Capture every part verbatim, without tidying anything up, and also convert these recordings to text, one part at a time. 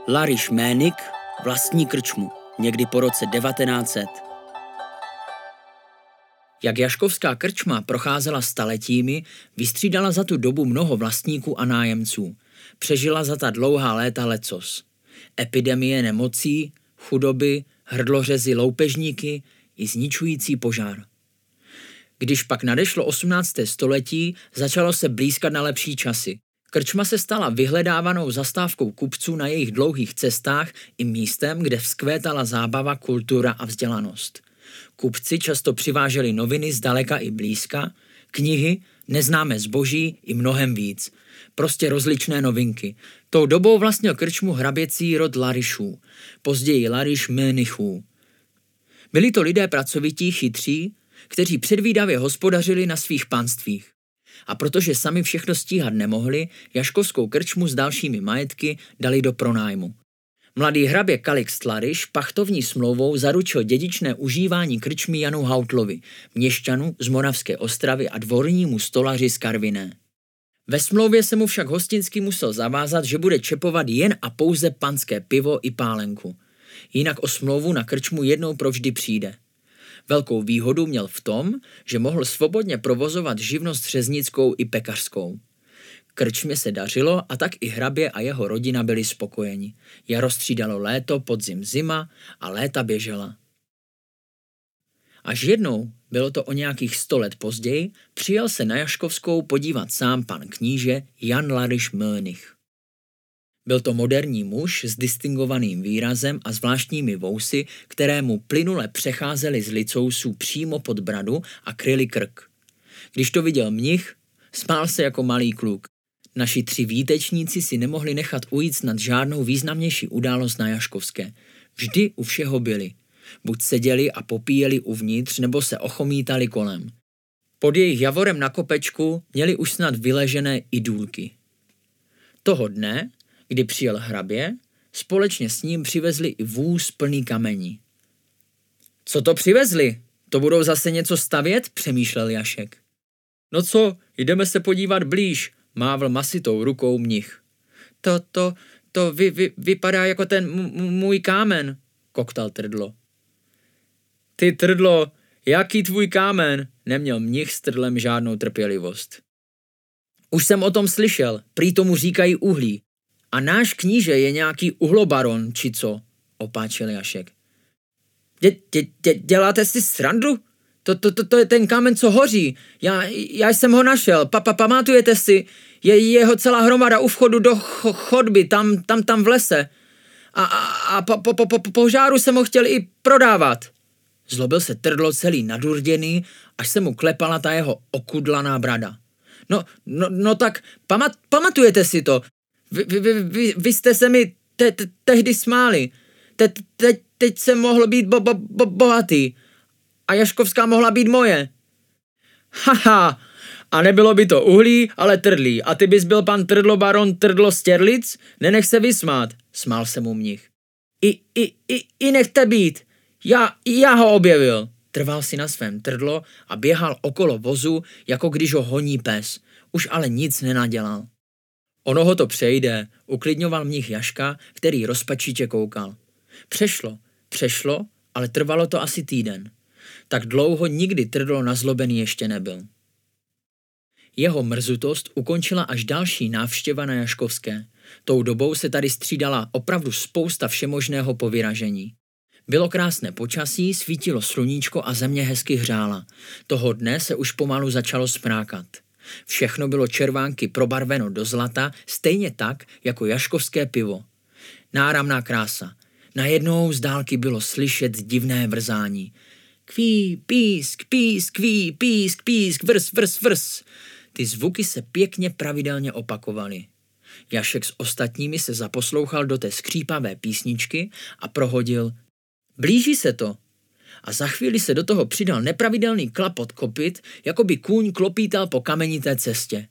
Lariš Ménik vlastní krčmu, někdy po roce devatenáct set. Jak jaškovská krčma procházela staletími, vystřídala za tu dobu mnoho vlastníků a nájemců. Přežila za ta dlouhá léta lecos. Epidemie nemocí, chudoby, hrdlořezy, loupežníky i zničující požár. Když pak nadešlo osmnácté století, začalo se blýskat na lepší časy. Krčma se stala vyhledávanou zastávkou kupců na jejich dlouhých cestách i místem, kde vzkvétala zábava, kultura a vzdělanost. Kupci často přiváželi noviny zdaleka i blízka, knihy, neznámé zboží i mnohem víc. Prostě rozličné novinky. Tou dobou vlastnil krčmu hraběcí rod Larišů, později Lariš Ménichů. Byli to lidé pracovití, chytří, kteří předvídavě hospodařili na svých panstvích. A protože sami všechno stíhat nemohli, jaškovskou krčmu s dalšími majetky dali do pronájmu. Mladý hrabě Kalixt Lariš pachtovní smlouvou zaručil dědičné užívání krčmy Janu Hautlovi, měšťanu z Moravské Ostravy a dvornímu stolaři z Karviné. Ve smlouvě se mu však hostinsky musel zavázat, že bude čepovat jen a pouze panské pivo i pálenku. Jinak o smlouvu na krčmu jednou provždy přijde. Velkou výhodu měl v tom, že mohl svobodně provozovat živnost řeznickou i pekařskou. Krčmě se dařilo a tak i hrabě a jeho rodina byli spokojeni. Jaro střídalo léto, podzim zima a léta běžela. Až jednou, bylo to o nějakých sto let později, přijel se na Jaškovskou podívat sám pan kníže Jan Lariš Ménich. Byl to moderní muž s distingovaným výrazem a zvláštními vousy, které mu plynule přecházely z licousů přímo pod bradu a kryly krk. Když to viděl mnich, smál se jako malý kluk. Naši tři výtečníci si nemohli nechat ujít snad žádnou významnější událost na Jaškovské. Vždy u všeho byli. Buď seděli a popíjeli uvnitř, nebo se ochomítali kolem. Pod jejich javorem na kopečku měli už snad vyležené i důlky. Toho dne, kdy přijel hrabě, společně s ním přivezli i vůz plný kamení. Co to přivezli? To budou zase něco stavět? Přemýšlel Jašek. No co, jdeme se podívat blíž, mávl masitou rukou mnich. To, to, to vy, vy, vypadá jako ten m- můj kámen, koktal Trdlo. Ty Trdlo, jaký tvůj kámen? Neměl mnich s Trdlem žádnou trpělivost. Už jsem o tom slyšel, prý tomu říkají uhlí. A náš kníže je nějaký uhlobaron, či co? Opáčil Jašek. Dě, dě, dě, děláte si srandu? To, to, to, to je ten kámen, co hoří. Já, já jsem ho našel. Pa, pa, pamatujete si? Je jeho celá hromada u vchodu do ch- chodby, tam, tam, tam v lese. A, a, a po, po, po, po požáru jsem ho chtěl i prodávat. Zlobil se Trdlo celý nadurděný, až se mu klepala ta jeho okudlaná brada. No, no, no tak pamat, pamatujete si to? Vy, vy, vy, vy jste se mi te, te, tehdy smáli. Te, te, teď jsem mohl být bo, bo, bo, bohatý. A Jaškovská mohla být moje. Haha, a nebylo by to uhlí, ale trdlí. A ty bys byl pan Trdlo baron Trdlo Stěrlic? Nenech se vysmát, smál se mu mnich. I, i, i, i nechte být. Já, já ho objevil. Trval si na svém Trdlo a běhal okolo vozu, jako když ho honí pes. Už ale nic nenadělal. Ono ho to přejde, uklidňoval mnich Jaška, který rozpačitě koukal. Přešlo, přešlo, ale trvalo to asi týden. Tak dlouho nikdy Trdlo nazlobený ještě nebyl. Jeho mrzutost ukončila až další návštěva na Jaškovské. Tou dobou se tady střídala opravdu spousta všemožného povyražení. Bylo krásné počasí, svítilo sluníčko a země hezky hřála. Toho dne se už pomalu začalo smrákat. Všechno bylo červánky probarveno do zlata, stejně tak, jako jaškovské pivo. Náramná krása. Najednou z dálky bylo slyšet divné vrzání. Kví, písk, písk, kví, písk, písk, vrs, vrs, vrs. Ty zvuky se pěkně pravidelně opakovaly. Jašek s ostatními se zaposlouchal do té skřípavé písničky a prohodil. Blíží se to. A za chvíli se do toho přidal nepravidelný klapot kopyt, jako by kůň klopítal po kamenité cestě.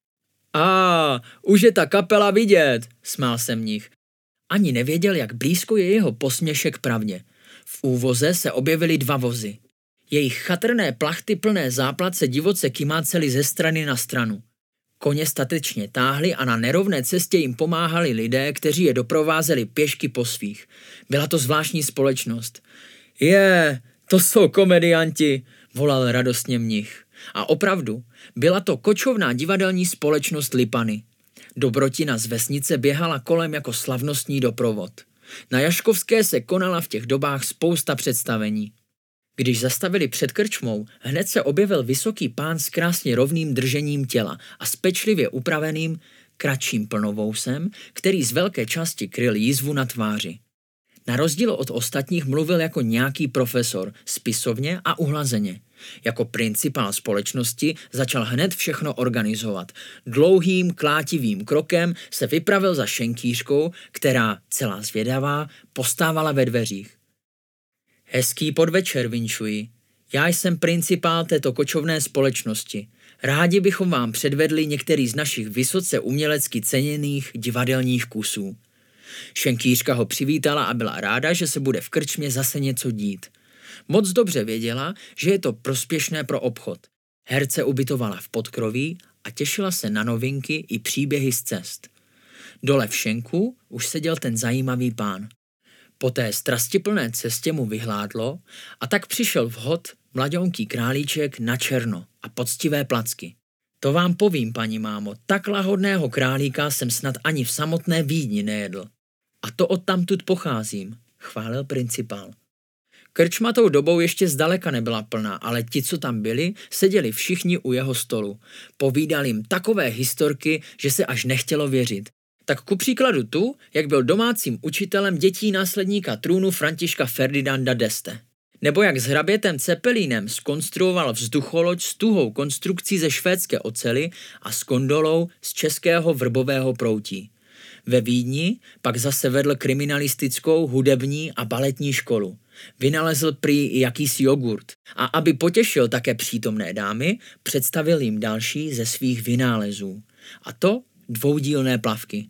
A, už je ta kapela vidět, smál se mnich. Ani nevěděl, jak blízko je jeho posměšek pravdě. V úvoze se objevily dva vozy. Jejich chatrné plachty plné záplat se divoce kymácely ze strany na stranu. Koně statečně táhli a na nerovné cestě jim pomáhali lidé, kteří je doprovázeli pěšky po svých. Byla to zvláštní společnost. Je, to jsou komedianti, volal radostně mnich. A opravdu, byla to kočovná divadelní společnost Lipany. Dobrotina z vesnice běhala kolem jako slavnostní doprovod. Na Jaškovské se konala v těch dobách spousta představení. Když zastavili před krčmou, hned se objevil vysoký pán s krásně rovným držením těla a s pečlivě upraveným, kratším plnovousem, který z velké části kryl jízvu na tváři. Na rozdíl od ostatních mluvil jako nějaký profesor, spisovně a uhlazeně. Jako principál společnosti začal hned všechno organizovat. Dlouhým, klátivým krokem se vypravil za šenkýřkou, která, celá zvědavá, postávala ve dveřích. Hezký podvečer, vinčuji. Já jsem principál této kočovné společnosti. Rádi bychom vám předvedli některý z našich vysoce umělecky ceněných divadelních kusů. Šenkýřka ho přivítala a byla ráda, že se bude v krčmě zase něco dít. Moc dobře věděla, že je to prospěšné pro obchod. Herce ubytovala v podkroví a těšila se na novinky i příběhy z cest. Dole v šenku už seděl ten zajímavý pán. Po té strastiplné cestě mu vyhládlo a tak přišel vhod mladounký králíček na černo a poctivé placky. To vám povím, paní mámo, tak lahodného králíka jsem snad ani v samotné Vídni nejedl. A to odtamtud pocházím, chválil principál. Krčma tou dobou ještě zdaleka nebyla plná, ale ti, co tam byli, seděli všichni u jeho stolu. Povídal jim takové historky, že se až nechtělo věřit. Tak ku příkladu tu, jak byl domácím učitelem dětí následníka trůnu Františka Ferdinanda d'Este. Nebo jak s hrabětem Cepelínem zkonstruoval vzducholoď s tuhou konstrukcí ze švédské ocely a s gondolou z českého vrbového proutí. Ve Vídni pak zase vedl kriminalistickou, hudební a baletní školu. Vynalezl prý i jakýsi jogurt a aby potěšil také přítomné dámy, představil jim další ze svých vynálezů. A to dvoudílné plavky.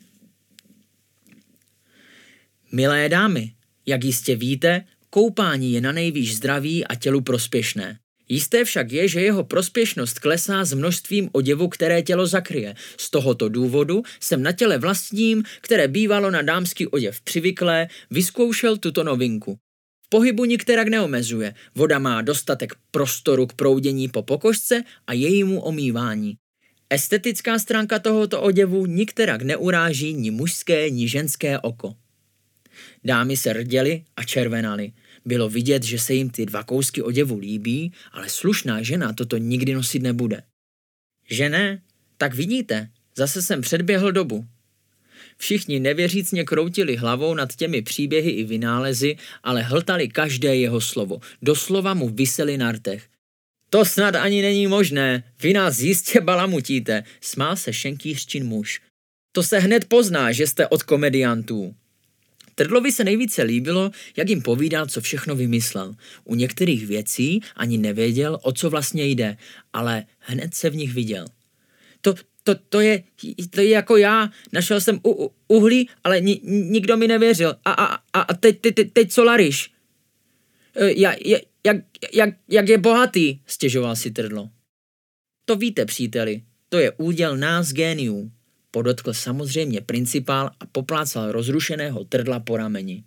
Milé dámy, jak jistě víte, koupání je nanejvýš zdraví a tělu prospěšné. Jisté však je, že jeho prospěšnost klesá s množstvím oděvu, které tělo zakryje. Z tohoto důvodu jsem na těle vlastním, které bývalo na dámský oděv přivyklé, vyzkoušel tuto novinku. V pohybu nikterak neomezuje, voda má dostatek prostoru k proudění po pokožce a jejímu omývání. Estetická stránka tohoto oděvu nikterak neuráží ni mužské, ni ženské oko. Dámy se rděly a červenaly. Bylo vidět, že se jim ty dva kousky oděvu líbí, ale slušná žena toto nikdy nosit nebude. Že ne? Tak vidíte, zase jsem předběhl dobu. Všichni nevěřícně kroutili hlavou nad těmi příběhy i vynálezy, ale hltali každé jeho slovo. Doslova mu viseli na rtech. To snad ani není možné, vy nás jistě balamutíte, smál se šenkýřčin muž. To se hned pozná, že jste od komediantů. Trdlovi se nejvíce líbilo, jak jim povídal, co všechno vymyslel. U některých věcí ani nevěděl, o co vlastně jde, ale hned se v nich viděl. To, to, to, je, to je jako já, našel jsem u, u, uhlí, ale ni, nikdo mi nevěřil. A, a, a, a teď, teď, teď co laryš? Ja, ja, jak, jak, jak je bohatý, stěžoval si Trdlo. To víte, příteli, to je úděl nás géniů. Podotkl samozřejmě principál a poplácal rozrušeného Trdla po rameni.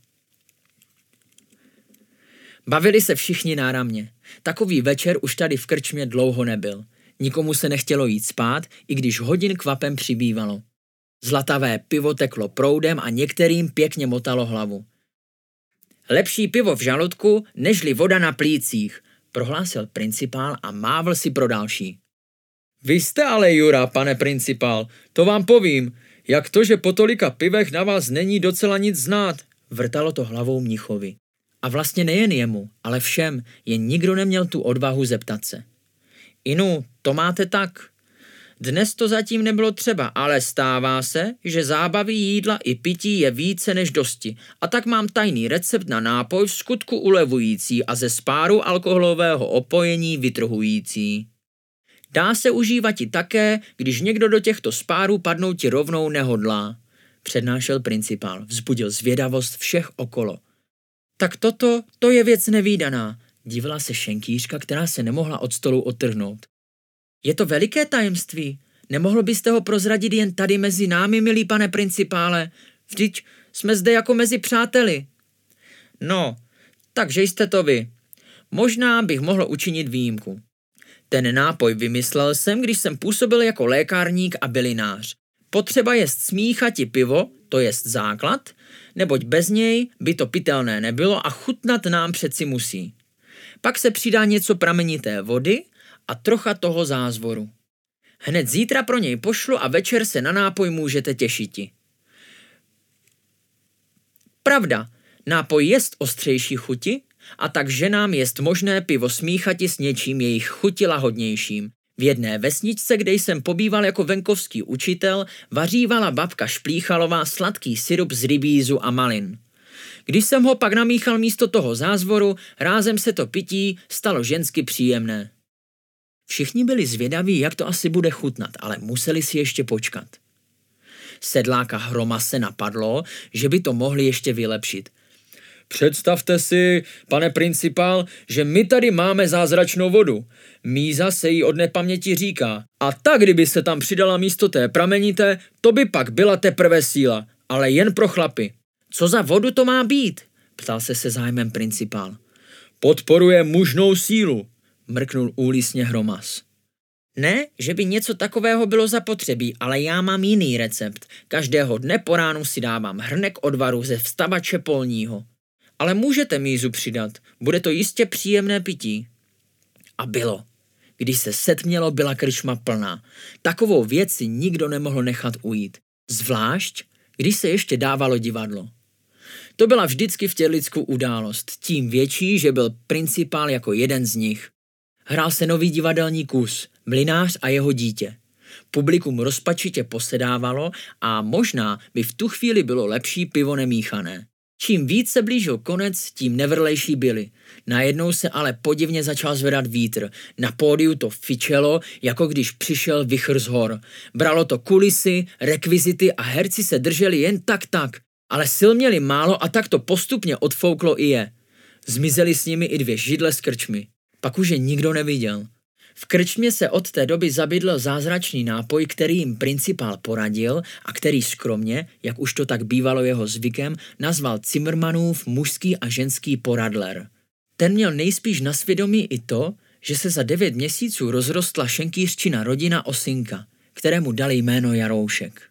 Bavili se všichni náramně. Takový večer už tady v krčmě dlouho nebyl. Nikomu se nechtělo jít spát, i když hodin kvapem přibývalo. Zlatavé pivo teklo proudem a některým pěkně motalo hlavu. Lepší pivo v žaludku, nežli voda na plících, prohlásil principál a mávl si pro další. Vy jste ale Jura, pane principál, to vám povím. Jak to, že po tolika pivech na vás není docela nic znát? Vrtalo to hlavou mnichovi. A vlastně nejen jemu, ale všem, jen nikdo neměl tu odvahu zeptat se. Inu, to máte tak. Dnes to zatím nebylo třeba, ale stává se, že zábavy, jídla i pití je více než dosti. A tak mám tajný recept na nápoj v skutku ulevující a ze spáru alkoholového opojení vytrhující. Dá se užívat i také, když někdo do těchto spárů padnout ti rovnou nehodlá, přednášel principál, vzbudil zvědavost všech okolo. Tak toto, to je věc nevídaná, divila se šenkýřka, která se nemohla od stolu odtrhnout. Je to veliké tajemství, Nemohl byste ho prozradit jen tady mezi námi, milý pane principále? Vždyť jsme zde jako mezi přáteli. No, takže jste to vy. Možná bych mohl učinit výjimku. Ten nápoj vymyslel jsem, když jsem působil jako lékárník a bylinář. Potřeba jest smíchati pivo, to jest základ, neboť bez něj by to pitelné nebylo a chutnat nám přeci musí. Pak se přidá něco pramenité vody a trocha toho zázvoru. Hned zítra pro něj pošlu a večer se na nápoj můžete těšiti. Pravda, nápoj jest ostřejší chuti, a tak ženám jest možné pivo smíchati s něčím jejich chuti lahodnějším. V jedné vesničce, kde jsem pobýval jako venkovský učitel, vařívala babka Šplíchalová sladký syrup z rybízu a malin. Když jsem ho pak namíchal místo toho zázvoru, rázem se to pití stalo žensky příjemné. Všichni byli zvědaví, jak to asi bude chutnat, ale museli si ještě počkat. Sedláka Hroma se napadlo, že by to mohli ještě vylepšit. Představte si, pane principál, že my tady máme zázračnou vodu. Míza se jí od nepaměti říká. A tak, kdyby se tam přidala místo té pramenité, to by pak byla teprve síla, ale jen pro chlapy. Co za vodu to má být? Ptal se se zájmem principál. Podporuje mužnou sílu, mrknul úlisně Hromas. Ne, že by něco takového bylo zapotřebí, ale já mám jiný recept. Každého dne po ránu si dávám hrnek odvaru ze vstavače polního. Ale můžete mízu přidat, bude to jistě příjemné pití. A bylo. Když se setmělo, byla krčma plná. Takovou věc si nikdo nemohl nechat ujít. Zvlášť, když se ještě dávalo divadlo. To byla vždycky v Těrlicku událost, tím větší, že byl principál jako jeden z nich. Hrál se nový divadelní kus, Mlynář a jeho dítě. Publikum rozpačitě posedávalo a možná by v tu chvíli bylo lepší pivo nemíchané. Čím víc se blížil konec, tím nevrlejší byli. Najednou se ale podivně začal zvedat vítr. Na pódiu to fičelo, jako když přišel vichr z hor. Bralo to kulisy, rekvizity a herci se drželi jen tak tak. Ale sil měli málo a tak to postupně odfouklo i je. Zmizely s nimi i dvě židle s krčmy. Pak už je nikdo neviděl. V krčmě se od té doby zabydl zázračný nápoj, který jim principál poradil a který skromně, jak už to tak bývalo jeho zvykem, nazval Cimrmanův mužský a ženský poradler. Ten měl nejspíš na svědomí i to, že se za devět měsíců rozrostla šenkýřčina rodina Osinka, kterému dali jméno Jaroušek.